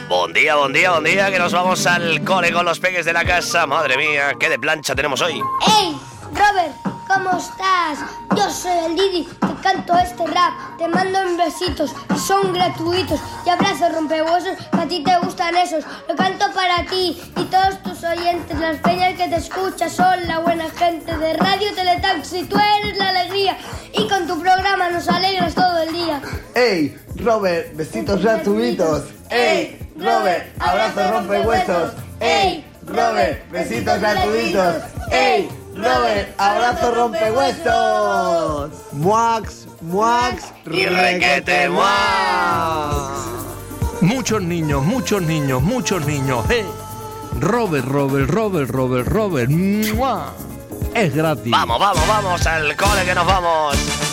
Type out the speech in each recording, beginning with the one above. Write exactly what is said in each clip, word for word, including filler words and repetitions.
Buen día, buen día, buen día, que nos vamos al cole con los peques de la casa. Madre mía, qué de plancha tenemos hoy. ¡Hey, Robert! ¿Cómo estás? Yo soy el Didi, te canto este rap, te mando en besitos y son gratuitos y abrazos rompehuesos, que a ti te gustan esos. Lo canto para ti y todos tus oyentes, las peñas que te escuchas son la buena gente de Radio Teletaxi, tú eres la alegría y con tu programa nos alegras todo el día. ¡Ey, Robert, besitos gratuitos! ¡Ey, Robert, abrazos rompehuesos! ¡Ey, Robert, besitos gratuitos! ¡Ey, Robert, abrazo rompehuesos! ¡Muax, muax, y requete muax! Muchos niños, muchos niños, muchos niños. ¡Eh! Robert, Robert, Robert, Robert, Robert. ¡Mua! Es gratis. Vamos, vamos, vamos al cole que nos vamos.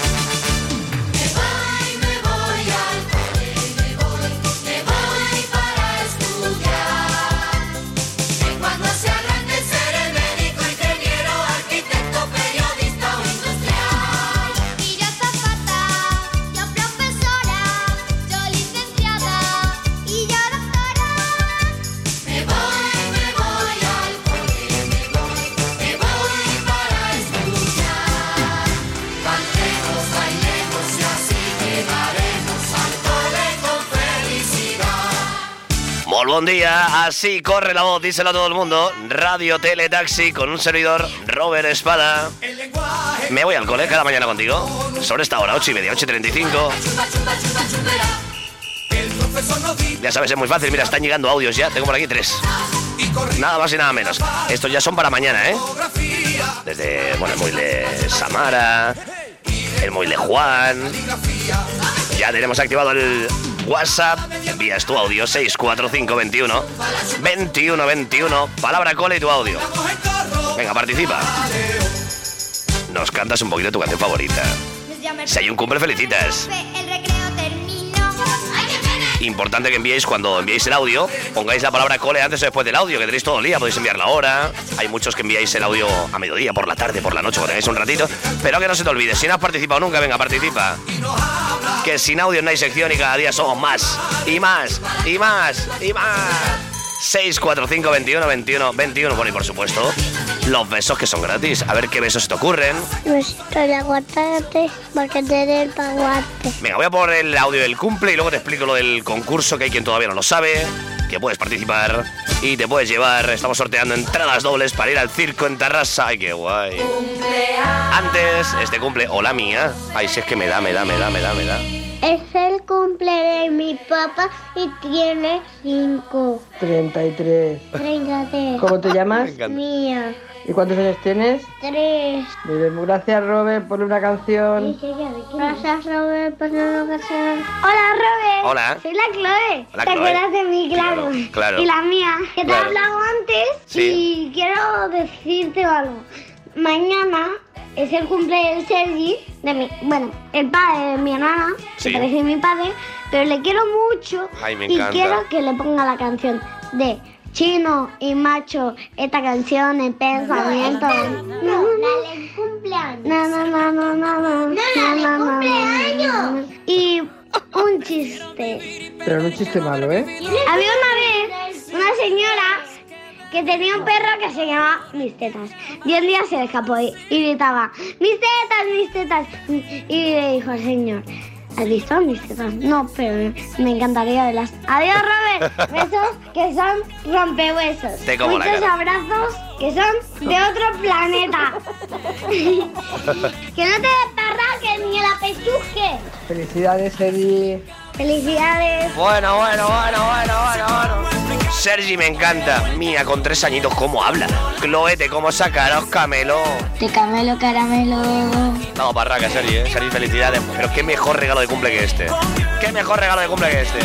Buen día, así corre la voz, díselo a todo el mundo. Radio Teletaxi con un servidor, Robert Espada. Me voy al cole cada mañana contigo. Sobre esta hora, ocho y media, ocho y treinta y cinco. Ya sabes, es muy fácil, mira, están llegando audios ya, tengo por aquí tres. Nada más y nada menos. Estos ya son para mañana, ¿eh? Desde, bueno, el móvil de Samara, el móvil de Juan. Ya tenemos activado el WhatsApp, envías tu audio seis cuatro cinco veintiuno veintiuno veintiuno, palabra cole y tu audio. Venga, participa. Nos cantas un poquito tu canción favorita. Si hay un cumple, felicitas. Importante que enviéis, cuando enviéis el audio, pongáis la palabra cole antes o después del audio, que tenéis todo el día, podéis enviar la hora. Hay muchos que enviáis el audio a mediodía, por la tarde, por la noche, cuando tengáis un ratito. Pero que no se te olvide, si no has participado nunca, venga, participa. Que sin audio no hay sección y cada día somos más, y más, y más, y más. seis cuatro cinco veintiuno veintiuno veintiuno, bueno, y por supuesto, los besos que son gratis. A ver qué besos se te ocurren. Besito de aguacate, porque te dé el paguate. Venga, voy a poner el audio del cumple y luego te explico lo del concurso, que hay quien todavía no lo sabe, que puedes participar y te puedes llevar. Estamos sorteando entradas dobles para ir al circo en Tarrasa. ¡Ay, qué guay! Antes, este cumple, o la mía. Ay, si es que me da, me da, me da, me da, me da. Es el cumple de mi papá y tiene cinco. treinta y tres. treinta y tres. ¿Cómo te llamas? Mía. ¿Y cuántos años tienes? Tres. Muy bien, gracias Robert por una canción. Gracias Robert por una canción. Hola Robert. Hola. Soy la Chloe. Hola, ¿Te Chloe. acuerdas de mí? Claro. Claro, claro. Y la mía. Que te Claro. he hablado antes. Sí. Y quiero decirte algo. Mañana es el cumple del Sergi, de mi, bueno, el padre de mi hermana, Sí. que parece mi padre, pero le quiero mucho. Ay, me y encanta. quiero que le ponga la canción de Chino y Macho, esta canción, el pensamiento. No, no, la del cumpleaños. No, no, no, no, no, no. No, la del cumpleaños. Y un chiste. Pero no un chiste malo, ¿eh? Había una vez una señora que tenía un perro que se llamaba Mis Tetas. Y un día se le escapó y, y gritaba, ¡Mis tetas, mis tetas! Y le dijo al señor, ¿has visto mis tetas? No, pero me encantaría verlas. Adiós, Robert. Besos que son rompehuesos. Te como la Muchos cara. abrazos que son de otro planeta. Que no te desparraques ni la pechuje. Felicidades, Eddie. Felicidades. Bueno, bueno, bueno, bueno, bueno, bueno. Sergi me encanta. Mía, con tres añitos, ¿cómo habla? Cloete, ¿cómo sacaros camelo? De camelo caramelo. Vamos, parraca, Sergi, ¿eh? Sergi, felicidades. Pero qué mejor regalo de cumple que este. Qué mejor regalo de cumple que este.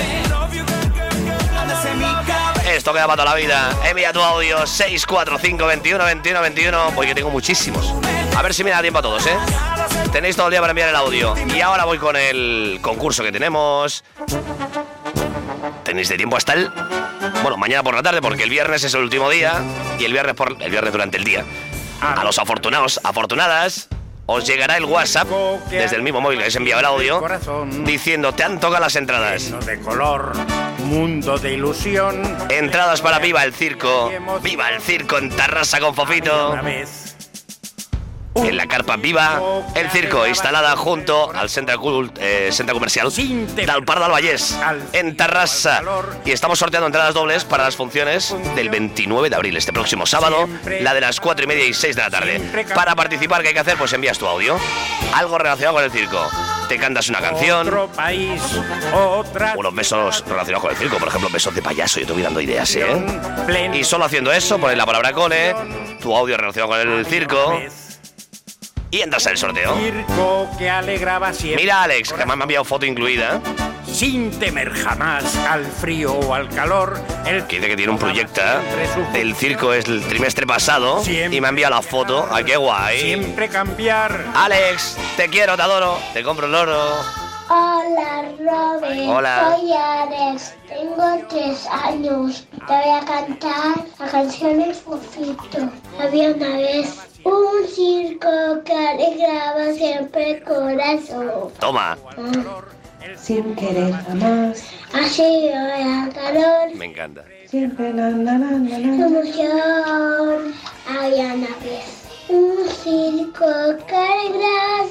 Esto queda para toda la vida. Envía tu audio seis cuatro cinco veintiuno veintiuno veintiuno, porque tengo muchísimos. A ver si me da tiempo a todos, ¿eh? Tenéis todo el día para enviar el audio. Y ahora voy con el concurso que tenemos. Tenéis de tiempo hasta el... Bueno, mañana por la tarde, porque el viernes es el último día. Y el viernes por el viernes durante el día. A los afortunados, afortunadas, os llegará el WhatsApp desde el mismo móvil que habéis enviado el audio diciendo, te han tocado las entradas. De color mundo de ilusión. Entradas para Viva el Circo. Viva el Circo en Tarrasa con Fofito. Una vez. En la carpa Viva el Circo, instalada junto al centre, cult, eh, centre comercial del Parc del Vallès, en Tarrasa. Y estamos sorteando entradas dobles para las funciones del veintinueve de abril, este próximo sábado, la de las cuatro y media y seis de la tarde. Para participar, ¿qué hay que hacer? Pues envías tu audio, algo relacionado con el circo. Te cantas una canción, Otro país, otra unos besos relacionados con el circo, por ejemplo, besos de payaso. Yo estoy dando ideas, ¿eh? plena. Y solo haciendo eso, pones la palabra cole, tu audio relacionado con el circo y entras al sorteo. Circo que alegraba siempre. Mira, Alex, que me ha enviado foto incluida, Sin temer jamás al frío o al calor. El que dice que tiene un proyecto del circo es el trimestre pasado y me ha enviado la foto. ¡Ay, qué guay! Siempre cambiar. Alex, te quiero, te adoro, te compro el loro. Hola, Robert. Hola. Soy Alex. Tengo tres años. Te voy a cantar la canción de Fofito. Había una vez un circo que alegraba siempre el corazón. Toma. Sin querer jamás, Así era el calor, Me encanta. siempre na na na na su na. emoción. Había una vez un circo que alegraba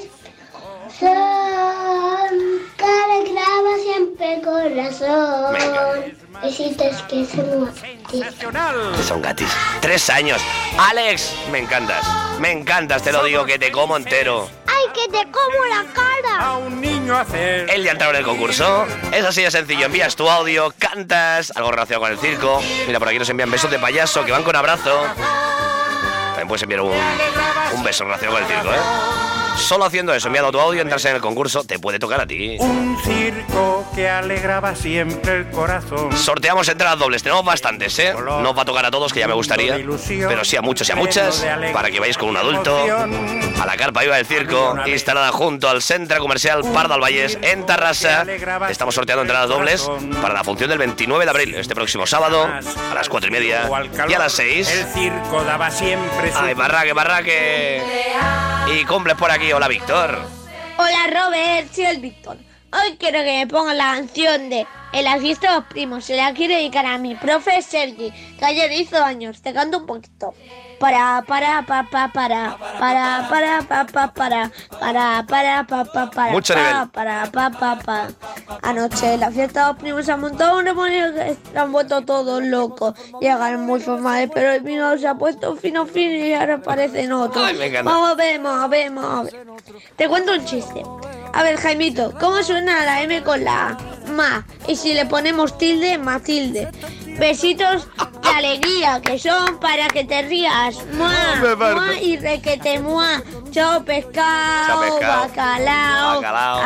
Son, que alegraba siempre el corazón. Besitos que son gratis. Que son gatis. Tres años. Alex, me encantas. Me encantas, te lo digo, que te como entero. ¡Ay, que te como la cara! A un niño hacer. El día entrado en el concurso. Es así de sencillo. Envías tu audio, cantas, algo relacionado con el circo. Mira, por aquí nos envían besos de payaso que van con abrazo. También puedes enviar un, un beso relacionado con el circo, ¿eh? Solo haciendo eso, enviando tu audio, entras en el concurso, te puede tocar a ti. Un circo que alegraba siempre el corazón. Sorteamos entradas dobles, tenemos bastantes, ¿eh? No os va a tocar a todos, que ya me gustaría, pero sí a muchos y a muchas, para que vayáis con un adulto a la carpa Viva del Circo, instalada junto al centre comercial Parc del Vallès, en Tarrasa. Estamos sorteando entradas dobles para la función del veintinueve de abril, este próximo sábado, a las cuatro y media y a las seis. El circo daba siempre su... ¡Ay, barraque, barraque! Y cumples por aquí. Hola, Víctor. Hola, Robert, soy el Víctor. Hoy quiero que me pongan la canción de En la fiesta de los primos. Se la quiero dedicar a mi profe Sergi, que ayer hizo años. Te canto un poquito. Para, para, pa, pa, para, para, para, pa, pa, para, para, para, pa, pa, para, Mucho nivel. para, pa, pa, pa. Anoche en la fiesta de los primos se ha montado un demonio que se han vuelto todos locos. Llegan muy formales, pero el vino se ha puesto fino, fino y ahora parecen otros. Ay, me encanta. Vamos a ver, vamos a ver, vamos a ver. Te cuento un chiste. A ver, Jaimito, ¿cómo suena la M con la A? Ma. Y si le ponemos tilde, Matilde. Besitos de alegría, que son para que te rías. Mua, Me parto. mua y requete mua. Chao pescado, Chao, pescado. bacalao. Bacalao.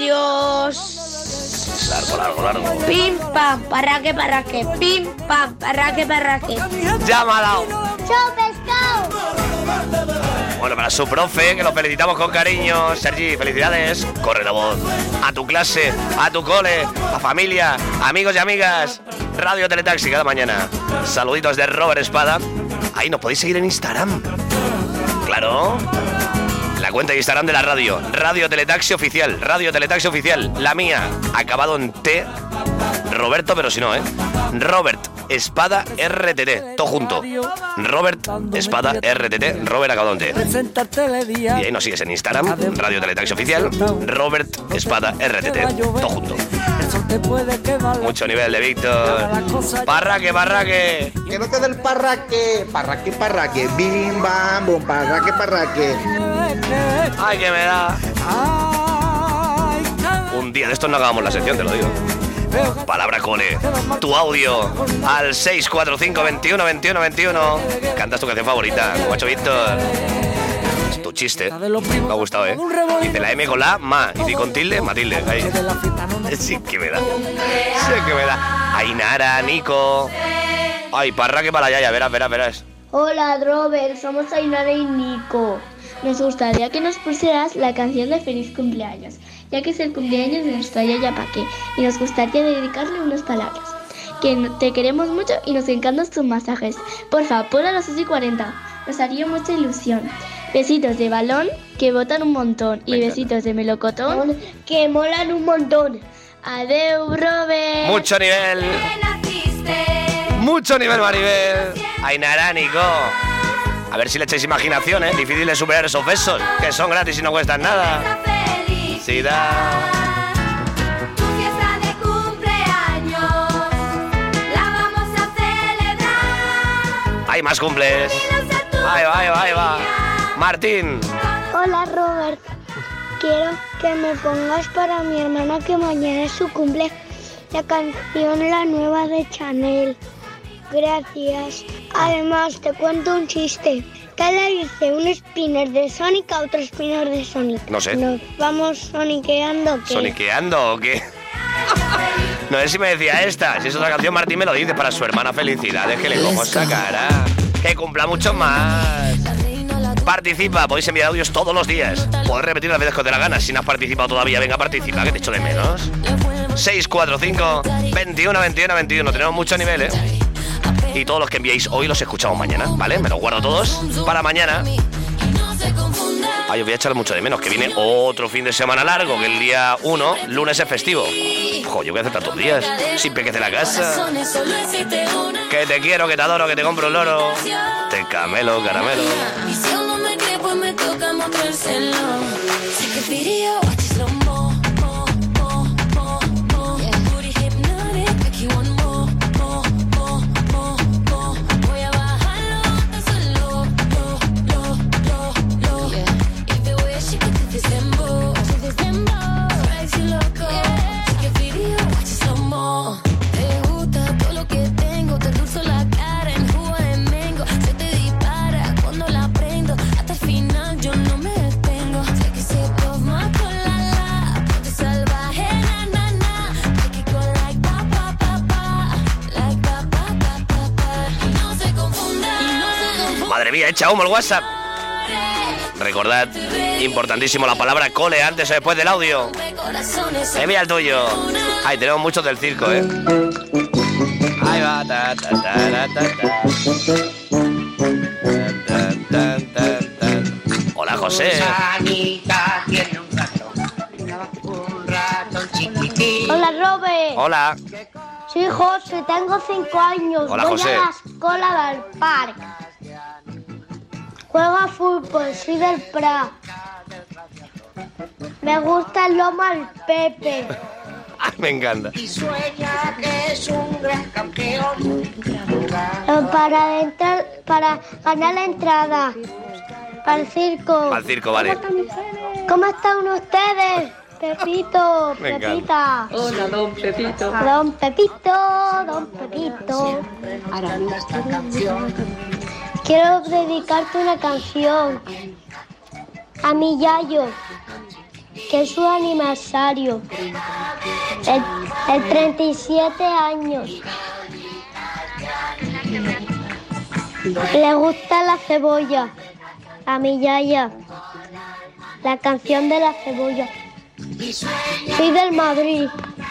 Adiós. Largo, largo, largo. Pim pam, parraque, parraque. Pim pam, parraque, parraque. Llámala. ¡Chao, pescado! Bueno, para su profe, que lo felicitamos con cariño. Sergi, felicidades. Corre la voz a tu clase, a tu cole, a familia, amigos y amigas. Radio Teletaxi cada mañana. Saluditos de Robert Espada. Ahí nos podéis seguir en Instagram. Claro. La cuenta de Instagram de la radio. Radio Teletaxi Oficial. Radio Teletaxi Oficial. La mía. Acabado en T. Roberto, pero si no, ¿eh? Robert Espada R T T. Todo junto. Robert Espada R T T. Robert acabado en T. Y ahí nos sigues en Instagram. Radio Teletaxi Oficial. Robert Espada R T T. Todo junto. Mucho nivel de Víctor. Parraque, parraque. Que no te dé el parraque, parraque, parraque, bim, bam, bum, parraque, parraque. Ay, que me da. Un día de estos no hagamos la sección, te lo digo. Palabra cole. Tu audio al seis cuatro cinco, veintiuno, veintiuno, veintiuno. Cantas tu canción favorita, como ha hecho Víctor. Tu chiste. Me ha gustado, ¿eh? Dice la M con la A, ma. Y dice con tilde, Matilde. Ahí. Sí que me da. Sí que me da. Ainara, Nico. Ay, parraque para la yaya. Verás, verás, verás. Hola, Robert, somos Ainara y Nico. Nos gustaría que nos pusieras la canción de Feliz Cumpleaños, ya que es el cumpleaños de nuestra yaya Paque, y nos gustaría dedicarle unas palabras. Que te queremos mucho y nos encantan tus masajes. Porfa, ponla a las seis y cuarenta. Nos haría mucha ilusión. Besitos de balón, que botan un montón. Y besitos de melocotón, que molan un montón. Adeu, Robert. Mucho nivel. Mucho nivel, Maribel. Ainara, Nico. A ver si le echáis imaginación, ¿eh? Difícil de superar esos besos, que son gratis y no cuestan nada. Sí, da. Hay más cumples. Ahí va, ahí va, ahí va. Martín. Hola, Robert. Quiero que me pongas para mi hermana que mañana es su cumple la canción La Nueva de Chanel. Gracias. Además, te cuento un chiste. ¿Qué le dice un spinner de Sonic a otro spinner de Sonic? No sé. ¿Nos vamos soniqueando o qué? ¿Soniqueando o qué? No sé si me decía esta. Si es otra canción, Martín me lo dice para su hermana. Felicidades, que le cojo esa cara. Que cumpla mucho más. Participa, podéis enviar audios todos los días. Podéis repetir las veces que os dé la gana. Si no has participado todavía, venga, participa, que te echo de menos. seis cuatro cinco, veintiuno, veintiuno, veintiuno. Tenemos mucho nivel, ¿eh? Y todos los que enviéis hoy los escuchamos mañana, ¿vale? Me los guardo todos para mañana. Ay, os voy a echar mucho de menos, que viene otro fin de semana largo, que el día uno, lunes es festivo. Jo, yo voy a hacer tantos días, sin pequece la casa. Que te quiero, que te adoro, que te compro un loro. Te camelo, caramelo. Y si aún no me cree, pues me toca mostrárselo. Sé que pidió, madre mía, echa humo el WhatsApp. Recordad, importantísimo la palabra cole antes o después del audio. Envía el tuyo. Ay, tenemos muchos del circo, ¿eh? Ahí va. Ta, ta, ta, ta, ta, ta, ta, ta. Hola, José. Hola, Robert. Hola. Soy José, tengo cinco años. Hola, Voy José. a la escuela del parque. Juego a fútbol, soy del Prat. Me gusta el lomo al Pepe. Ay, me encanta. Y sueña que es un gran campeón. Para entrar, para ganar la entrada. Para el circo. Al circo, vale. ¿Cómo están ustedes? Pepito, Me Pepita. Hola, don Pepito. Don Pepito, don Pepito. Quiero dedicarte una canción a mi Yayo, que es su aniversario, el, el treinta y siete años. Le gusta la cebolla, a mi Yaya, la canción de la cebolla. Soy del Madrid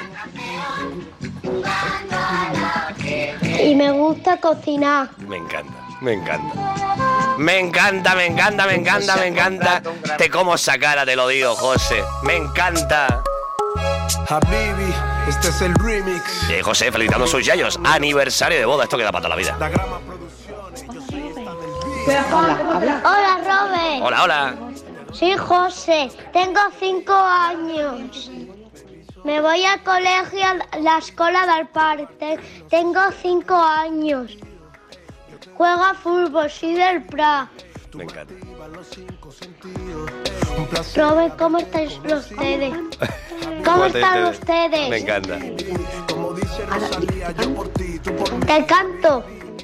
y me gusta cocinar. Me encanta, me encanta. Me encanta, me encanta, me encanta, me encanta. Te como esa cara, te lo digo, José. Me encanta. Habibi, este es el remix. Eh, José, felicitando sus yayos. Aniversario de boda, esto queda para toda la vida. Hola, Robert. Hola, hola. Soy José, tengo cinco años. Me voy al colegio, a la escuela del parque. Tengo cinco años. Juego a fútbol, soy del Prat. Me encanta. Robert, ¿cómo estáis ustedes? ¿Cómo están ustedes? Me encanta. Te canto.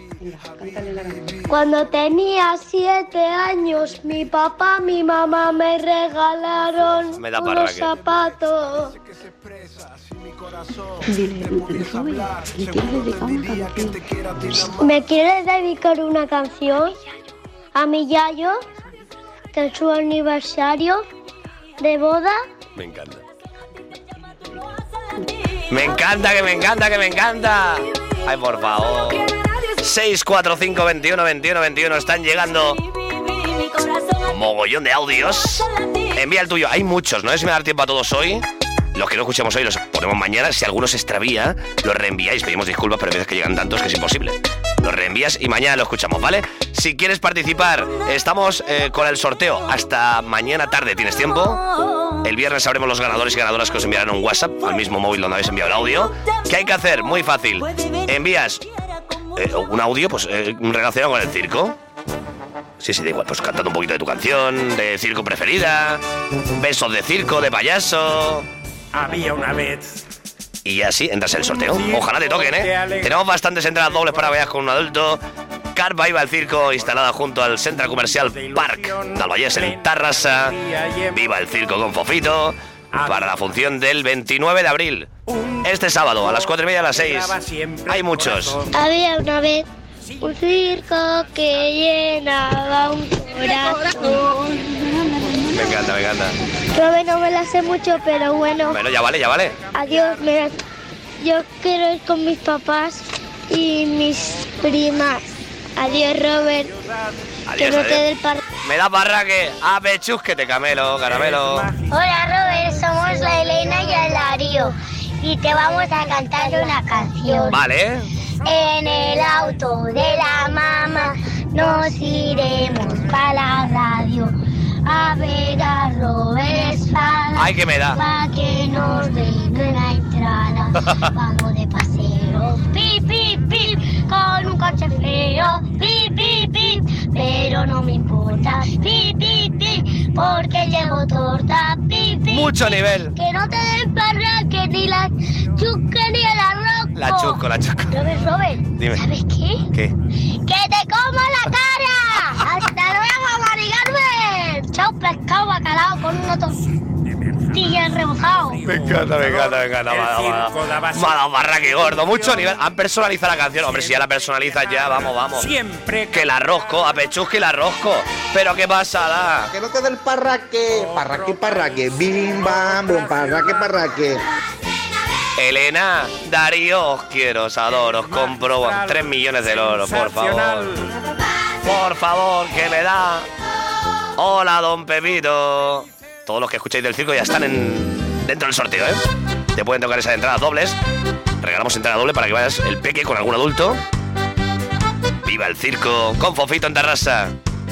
Cuando tenía siete años, mi papá, mi mamá me regalaron Me da unos parraque. zapatos. ¿Me quieres dedicar una canción a mi Yayo, que es su aniversario de boda? Me encanta. Me encanta, que me encanta, que me encanta. Ay, por favor. seis cuatro cinco, veintiuno, veintiuno, veintiuno. Están llegando mogollón de audios. Envía el tuyo. Hay muchos, no sé si me da tiempo a todos hoy. Los que no escuchemos hoy los ponemos mañana. Si alguno se extravía, los reenviáis. Pedimos disculpas, pero hay veces que llegan tantos que es imposible. Los reenvías y mañana lo escuchamos, ¿vale? Si quieres participar, estamos eh, con el sorteo hasta mañana tarde. ¿Tienes tiempo? El viernes sabremos los ganadores y ganadoras que os enviarán un WhatsApp al mismo móvil donde habéis enviado el audio. ¿Qué hay que hacer? Muy fácil. Envías eh, un audio pues eh, relacionado con el circo. Sí, sí, da igual, pues cantando un poquito de tu canción, de circo preferida, besos de circo, de payaso. Había una vez. Y así entras en el sorteo. Ojalá te toquen, ¿eh? Tenemos bastantes entradas dobles para que vayas con un adulto. Carpa Viva el Circo, instalada junto al Centro Comercial Parc del Vallès en Tarrasa. Viva el Circo con Fofito, para la función del veintinueve de abril. Este sábado, a las cuatro y media a las seis. Hay muchos. Había una vez un circo que llenaba un corazón. Me encanta, me encanta. Robert, no me la sé mucho, pero bueno. Bueno, ya vale, ya vale. Adiós, mira, yo quiero ir con mis papás y mis primas. Adiós, Robert. Adiós, que no adiós. te dé el par... Me da barraque. A pechusquete, camelo, caramelo. Hola, Robert, somos la Elena y el Darío y te vamos a cantar una canción. Vale. En el auto de la mamá nos iremos para la radio a ver a Robert Espada. Ay, que me da. Para que nos den la entrada. Vamos de paseo, pip, pip, pip, con un coche feo, pip, pip, pip, pero no me importa, pip, pip, pip, porque llevo torta, pip, pip. Mucho nivel. Que no te den barraque ni la chuque ni el arroz. La chusco, la chusco. Robert, Robert, Dime. ¿sabes qué? ¿Qué? ¡Que te como la cara! ¡Hasta luego, Mari Carmen! Chao, pescado bacalao con una tortilla rebozado. Me encanta, me encanta, me encanta. Mala barraque gordo, mucho nivel. Han personalizado la canción. Hombre, si ya la personalizas ya, vamos, vamos. Siempre. Que la rosco, a pechusque y la rosco. Pero qué pasa, Que no te dé el parraque. Parraque, parraque. Bim, bam, bum, parraque, parraque. Elena, Darío, os quiero, os adoro, os compro tres millones de oro, por favor. Por favor, que me da. Hola, don Pepito. Todos los que escucháis del circo ya están en, dentro del sorteo, ¿eh? Te pueden tocar esas entradas dobles. Regalamos entrada doble para que vayas el peque con algún adulto. Viva el circo con Fofito en Tarrasa.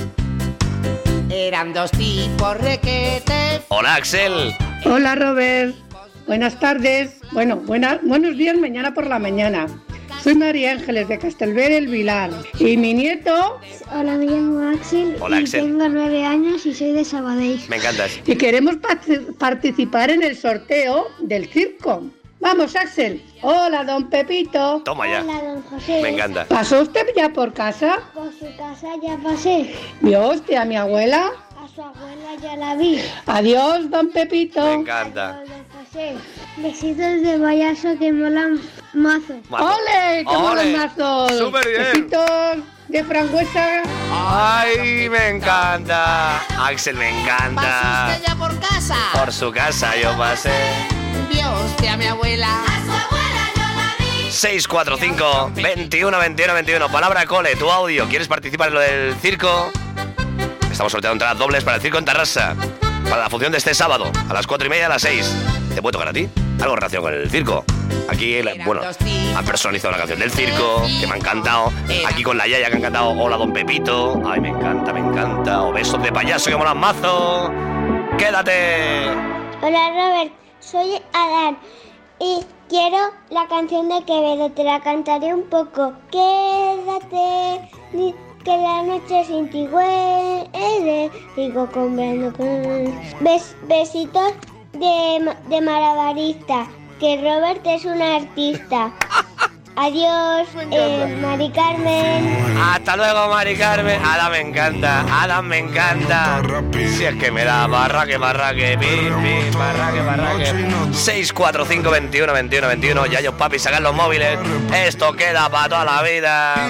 Eran dos tipos requetes. Hola, Axel. Hola, Robert. Buenas tardes. Bueno, buena, buenos días mañana por la mañana. Soy María Ángeles de Castelver el Vilar. Y mi nieto... Hola, me llamo Axel. Hola, y Axel. tengo nueve años y soy de Sabadell. Me encantas. Y queremos pat- participar en el sorteo del circo. Vamos, Axel. Hola, don Pepito. Toma ya. Hola, don José. Me encanta. ¿Pasó usted ya por casa? Por su casa ya pasé. ¿Vio usted a mi abuela? A su abuela ya la vi. Adiós, don Pepito. Me encanta. Adiós, don José. Besitos de payaso que molan mazo. Mazo. ¡Ole! ¡Cómo ¡Ole! los mazos! ¡Súper bien! Besitos de frangüesa. ¡Ay, me encanta! Axel, me encanta. ¿Pasó usted ya por casa? Por su casa yo pasé. ¿Vio usted a mi abuela? A su abuela yo la vi. seis cuatro cinco, veintiuno, veintiuno, veintiuno. Palabra cole, tu audio. ¿Quieres participar en lo del circo? Estamos sorteando entradas dobles para el circo en Tarrasa. Para la función de este sábado, a las cuatro y media a las seis. ¿Te puede tocar a ti? Algo relacionado con el circo. Aquí, bueno, han personalizado la canción del circo, que me ha encantado. Aquí con la Yaya, que ha encantado. Hola, don Pepito. Ay, me encanta, me encanta. O besos de payaso, que molan mazo. ¡Quédate! Hola, Robert, soy Adán y quiero la canción de Quevedo, te la cantaré un poco. Quédate, ni- que la noche sin ti huele, digo comprando con... Bes- besitos de, ma- de malabarista, que Robert es un artista. Adiós, eh, Mari Carmen. Hasta luego, Mari Carmen. Adam me encanta, Adam me encanta. Si es que me da barraque, barraque, pim, pim, barraque, barraque. seis cuatro cinco, veintiuno, veintiuno, veintiuno. Ya yo, papi, sacan los móviles. Esto queda para toda la vida.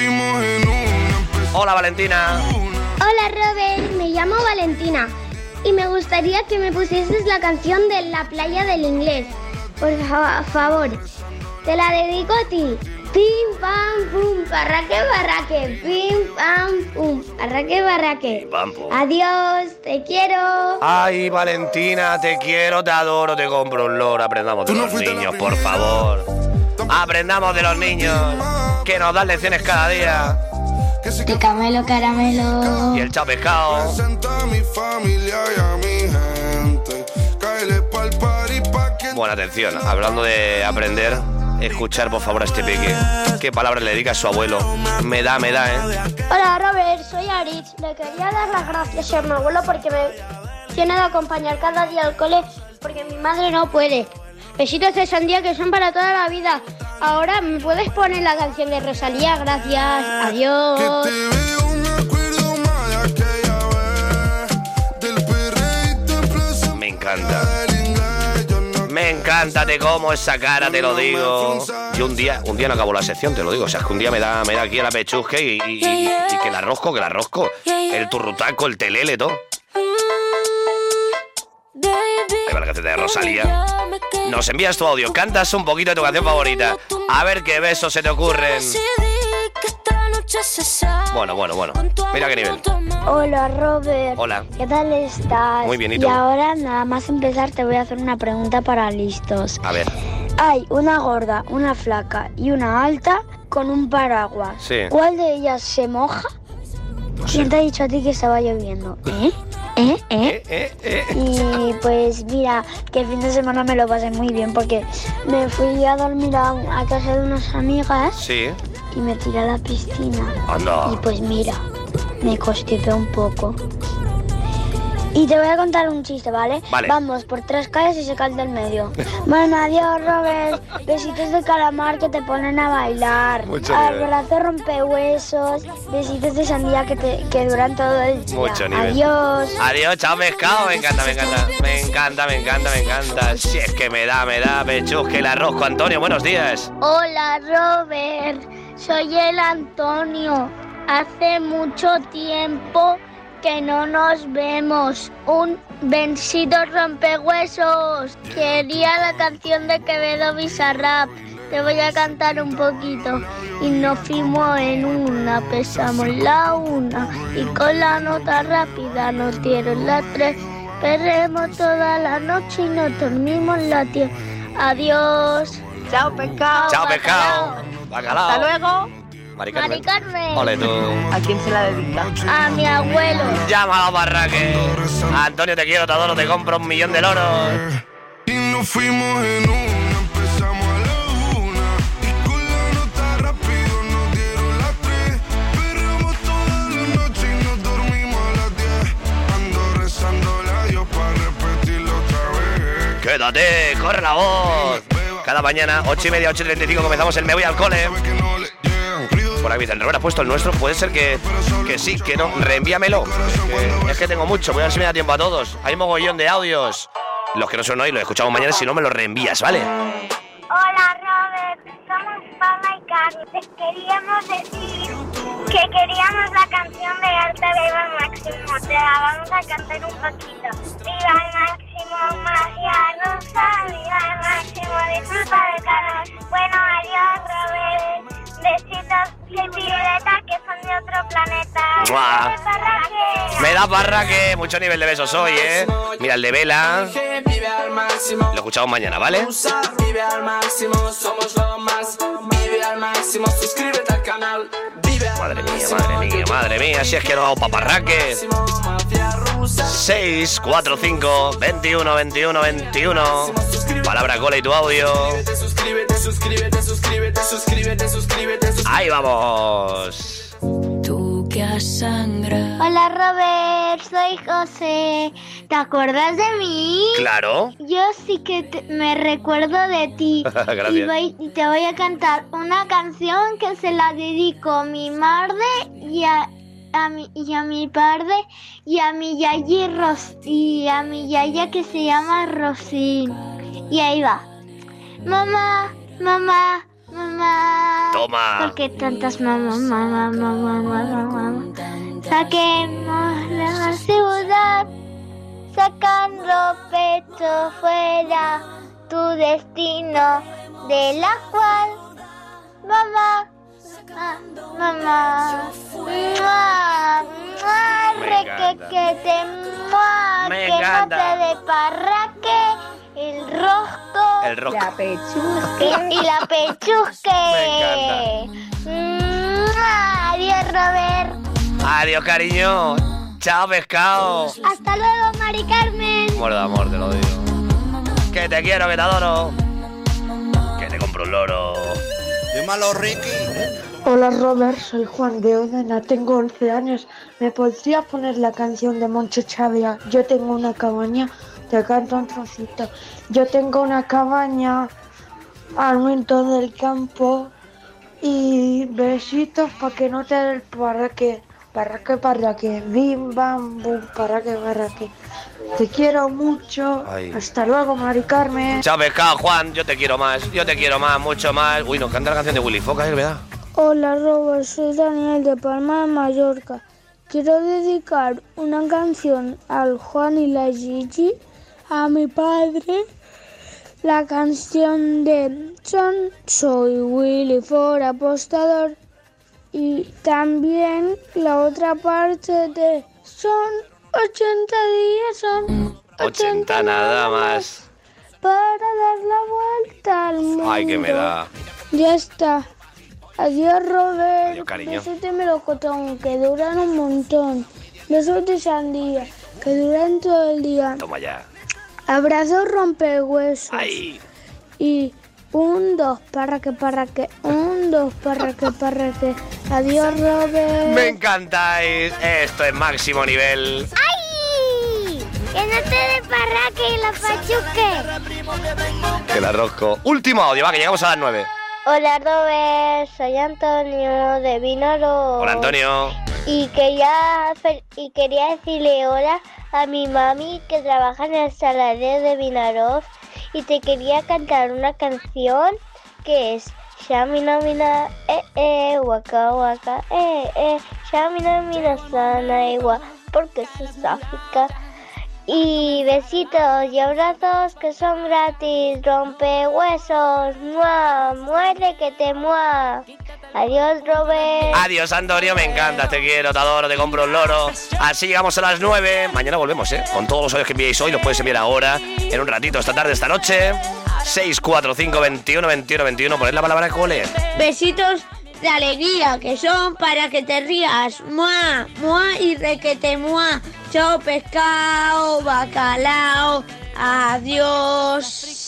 Hola, Valentina. Hola, Robert, me llamo Valentina y me gustaría que me pusieses la canción de La Playa del Inglés. Por fa- favor, te la dedico a ti. Pim, pam, pum, Parraque, barraque, pim, pam, pum. Parraque, barraque. Pam, pum. Adiós, te quiero. Ay, Valentina, te quiero, te adoro, te compro un loro. Aprendamos de los niños, por favor. Aprendamos de los niños, que nos dan lecciones cada día. De camelo, caramelo. Y el chao pescado. Bueno, atención, hablando de aprender, escuchar por favor a este peque. ¿Qué palabras le dedica a su abuelo? Me da, me da, ¿eh? Hola, Robert, soy Aritz. Le quería dar las gracias a mi abuelo porque me tiene de acompañar cada día al cole porque mi madre no puede. Besitos de sandía que son para toda la vida. Ahora, ¿me puedes poner la canción de Rosalía? Gracias. Adiós. Me encanta. Me encanta, te como esa cara, te lo digo. Y un día, un día no acabo la sección, te lo digo. O sea, es que un día me da, me da aquí a la pechusque y, y, y, y que la rosco, que la rosco. El turrutaco, el telele, todo. Ahí va la canción de Rosalía. Nos envías tu audio, cantas un poquito de tu canción favorita. A ver qué besos se te ocurren. Bueno, bueno, bueno. Mira qué nivel. Hola, Robert. Hola. ¿Qué tal estás? Muy bien, ¿y tú? Y ahora, nada más empezar, te voy a hacer una pregunta para listos. A ver. Hay una gorda, una flaca y una alta con un paraguas. Sí. ¿Cuál de ellas se moja? No sé. ¿Quién te ha dicho a ti que estaba lloviendo? ¿Eh? ¿Eh? ¿Eh? Eh, eh, eh. Y pues mira, que el fin de semana me lo pasé muy bien porque me fui a dormir a, a casa de unas amigas Sí. y me tiré a la piscina. Anda. Y pues mira, me constipé un poco. Y te voy a contar un chiste, ¿vale? Vale. Vamos por tres calles y se cae del medio. Bueno, adiós, Robert. Besitos de calamar que te ponen a bailar. Mucho nivel. Abrazo rompehuesos. Besitos de sandía que, te, que duran todo el día. Mucho nivel. Adiós. Adiós, chao pescado. Me encanta, me encanta. Me encanta, me encanta, me encanta. Si es que me da, me da, pechusque el arroz. Antonio, buenos días. Hola, Robert. Soy el Antonio. Hace mucho tiempo que no nos vemos. Un besito rompehuesos. Quería la canción de Quevedo Bizarrap. Te voy a cantar un poquito. Y nos fuimos en una, pesamos la una. Y con la nota rápida nos dieron las tres. Perremos toda la noche y nos dormimos la diez. Adiós. Chao, pescado. Chao pescado. Bacalao. Hasta luego. Mari Carmen. Mari Carmen. Ole tú. ¿A quién se la dedica? A mi abuelo. Llámalo, Barraque. Antonio, te quiero, te adoro, te compro un millón de loros. Y nos fuimos en una, empezamos a la una. Y con la nota rápido nos dieron las tres. Perramos toda la noche y nos dormimos a las diez. Ando rezándole a Dios para repetirlo otra vez. Quédate, corre la voz. Cada mañana, ocho y media, ocho y treinta y cinco, comenzamos el Me Voy al Cole. Por aquí dicen, Robert, ¿has puesto el nuestro? Puede ser que, que sí, que no. Reenvíamelo. Que, es que tengo mucho, voy a ver si me da tiempo a todos. Hay mogollón de audios. Los que no son hoy, los escuchamos mañana, si no me los reenvías, ¿vale? Hola, Robert. Somos Paula y Carlos. Te queríamos decir que queríamos la canción de Alta Viva al Máximo. Te la vamos a cantar un poquito. Viva al máximo, magia rosa. Viva al máximo, disfruta de Carlos. Bueno, adiós, Robert. Besitos de Violeta que son de otro planeta. ¡Mua! Parraque. Me da Barraque, mucho nivel de besos hoy, ¿eh? Mira el de Vela. Lo escuchamos mañana, ¿vale? Vive al máximo, somos lo más. Vive al máximo, suscríbete al canal. Madre mía, madre mía, madre mía, si es que no hago paparraque. seis cuatro cinco, veintiuno, veintiuno, veintiuno. Palabra cola y tu audio. Suscríbete, suscríbete, suscríbete, suscríbete, suscríbete. Ahí vamos. Tú que has sangrado. Hola, Robert. Soy José. ¿Te acuerdas de mí? Claro. Yo sí que te- me recuerdo de ti. Gracias. Y, voy- y te voy a cantar una canción que se la dedico a mi madre y a, a mi, y a mi padre y a mi yayi Ros, y a mi yaya que se llama Rosín. Y ahí va. Mamá, mamá, mamá. Toma. ¿Por qué tantas mamá, mamá, mamá, mamá, mamá? Saquemos la ciudad, sacando pecho fuera, tu destino de la cual, mamá, ah, mamá. Mua, mua, Me requequete, mua, Me que encanta. no te desparraque el rosco. El rosco. La pechusque. Y la pechusque. Mua, adiós, Robert. Adiós, cariño. Chao, pescado. Hasta luego, Mari Carmen. Muero de amor, te lo digo. Que te quiero, que te adoro. Que te compro un loro. Llámalo, Ricky. Hola Robert, soy Juan de Odena, tengo once años. ¿Me podrías poner la canción de Moncho Chavia? Yo tengo una cabaña, te canto un trocito. Yo tengo una cabaña al momento del campo y besitos para que no te dé el parraque. Parraque, parraque, bim, bam, bum, parraque, parraque. Te quiero mucho. Ay. Hasta luego, Mari Carmen. Chao, pescado, Juan. Yo te quiero más. Yo te quiero más, mucho más. Uy, nos canta la canción de Willy Foca, ¿eh? ¿Verdad? Hola Robert, soy Daniel de Palma de Mallorca. Quiero dedicar una canción al Juan y la Gigi, a mi padre, la canción de Son, soy Willy For apostador y también la otra parte de Son ochenta días, son ochenta nada más. para dar la vuelta al mundo. Ay, que me da. Ya está. Adiós, Robert. Adiós, cariño. Besos de melocotón, que duran un montón. Besos de sandía, que duran todo el día. Toma ya. Abrazos rompehuesos. Ay. Y un, dos, para que, para que. Un, dos, para que, para que. Adiós, Robert. Me encantáis. Esto es máximo nivel. ¡Ay! Que no te desparraque y la pachuque. Que la rosco. Último audio, va, que llegamos a las nueve. Hola, Robert. Soy Antonio de Vinaro. Hola, Antonio. Y quería, fe- y quería decirle hola a mi mami que trabaja en el saladero de Vinarós y te quería cantar una canción que es Shamina Mina eh eh waka waka eh eh Shamina Mina sana igual porque eso es África. Y besitos y abrazos que son gratis, rompe huesos, muah, muerde que te muah. Adiós, Robert. Adiós, Antonio, me encanta, te quiero, te adoro, te compro un loro. Así llegamos a las nueve. Mañana volvemos, ¿eh? Con todos los audios que enviéis hoy, los puedes enviar ahora, en un ratito, esta tarde, esta noche. seis cuatro cinco, veintiuno, veintiuno, veintiuno. Poned la palabra cole. Besitos de alegría que son para que te rías. Mua, mua y requete mua. Chao, pescado, bacalao. Adiós.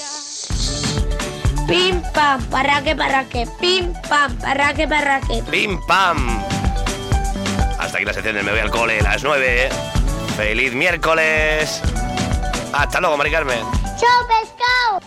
Pim pam, parraque, parraque. Pim pam, parraque, parraque. Pim pam. Hasta aquí la sección del Me Voy al Cole, las nueve. Feliz miércoles. Hasta luego, Mari Carmen. Chao, pescado.